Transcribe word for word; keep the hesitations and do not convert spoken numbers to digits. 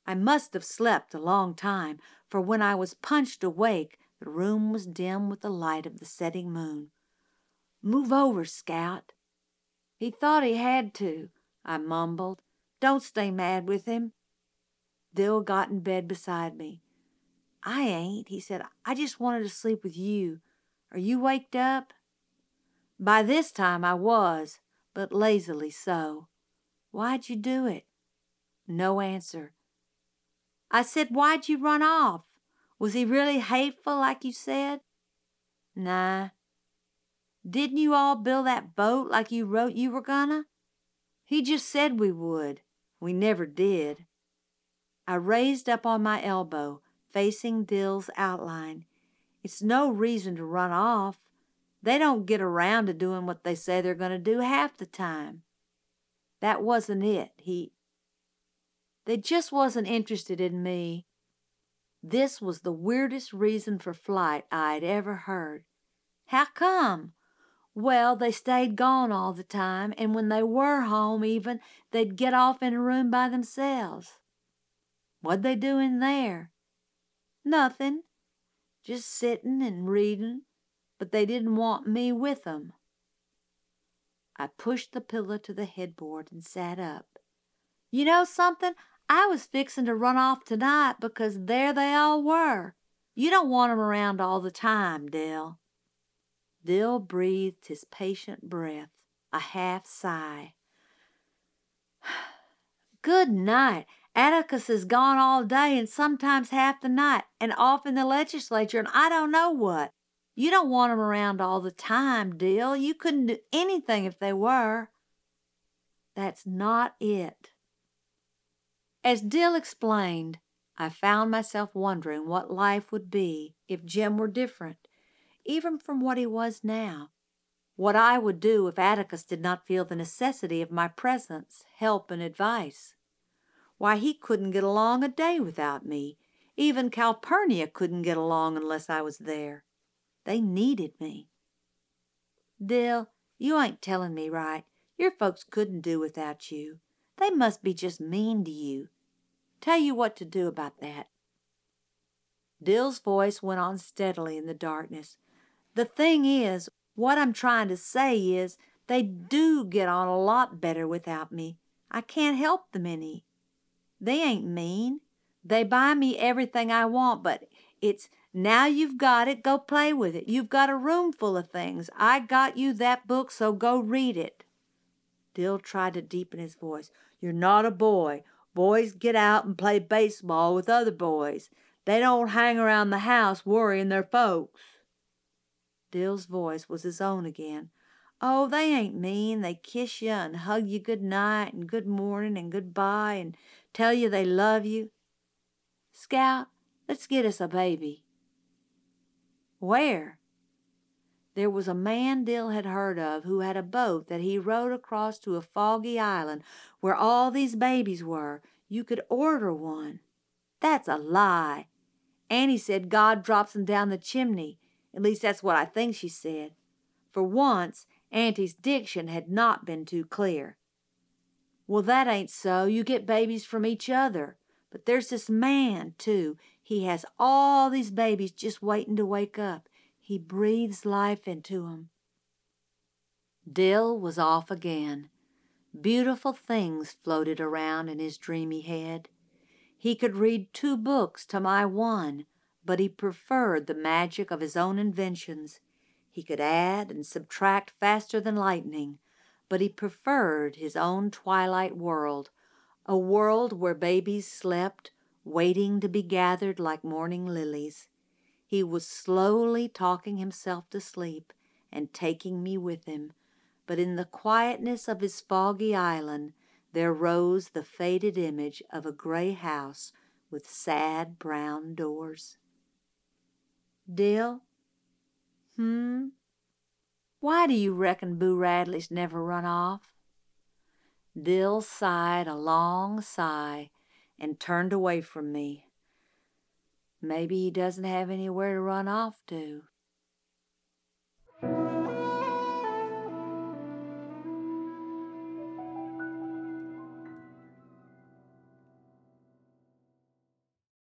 I must have slept a long time, for when I was punched awake, the room was dim with the light of the setting moon. "Move over, Scout." "He thought he had to," I mumbled. "Don't stay mad with him." Dill got in bed beside me. "I ain't," he said. "I just wanted to sleep with you. Are you waked up?" By this time I was, but lazily so. "Why'd you do it?" No answer. I said, "Why'd you run off? Was he really hateful like you said?" "Nah." "Didn't you all build that boat like you wrote you were gonna?" "He just said we would. We never did." I raised up on my elbow, facing Dill's outline. "It's no reason to run off. They don't get around to doing what they say they're going to do half the time." That wasn't it. He... They just wasn't interested in me. This was the weirdest reason for flight I'd ever heard. "How come?" "Well, they stayed gone all the time, and when they were home even, they'd get off in a room by themselves." "What'd they do in there?" "Nothing. Just sitting and reading, but they didn't want me with them." I pushed the pillow to the headboard and sat up. "You know something? I was fixing to run off tonight because there they all were. You don't want 'em around all the time, Dill." Dill breathed his patient breath, a half sigh. "Good night. Atticus is gone all day and sometimes half the night, and off in the legislature and I don't know what. You don't want 'em around all the time, Dill. You couldn't do anything if they were." "That's not it." As Dill explained, I found myself wondering what life would be if Jim were different, even from what he was now. What I would do if Atticus did not feel the necessity of my presence, help, and advice. Why, he couldn't get along a day without me. Even Calpurnia couldn't get along unless I was there. They needed me. "Dill, you ain't telling me right. Your folks couldn't do without you. They must be just mean to you. Tell you what to do about that." Dill's voice went on steadily in the darkness. "The thing is, what I'm trying to say is, they do get on a lot better without me. I can't help them any. They ain't mean. They buy me everything I want, but it's, now you've got it, go play with it. You've got a room full of things. I got you that book, so go read it." Dill tried to deepen his voice. "You're not a boy. Boys get out and play baseball with other boys. They don't hang around the house worrying their folks." Dill's voice was his own again. "Oh, they ain't mean. They kiss you and hug you good night and good morning and goodbye and tell you they love you. Scout, let's get us a baby." "Where?" There was a man Dill had heard of who had a boat that he rowed across to a foggy island where all these babies were. You could order one. "That's a lie. Annie said God drops 'em down the chimney. At least that's what I think she said." For once, Auntie's diction had not been too clear. "Well, that ain't so. You get babies from each other. But there's this man, too. He has all these babies just waiting to wake up. He breathes life into 'em." Dill was off again. Beautiful things floated around in his dreamy head. He could read two books to my one, but he preferred the magic of his own inventions. He could add and subtract faster than lightning, but he preferred his own twilight world, a world where babies slept, waiting to be gathered like morning lilies. He was slowly talking himself to sleep and taking me with him, but in the quietness of his foggy island there rose the faded image of a gray house with sad brown doors. "Dill? Hmm? Why do you reckon Boo Radley's never run off?" Dill sighed a long sigh and turned away from me. "Maybe he doesn't have anywhere to run off to,"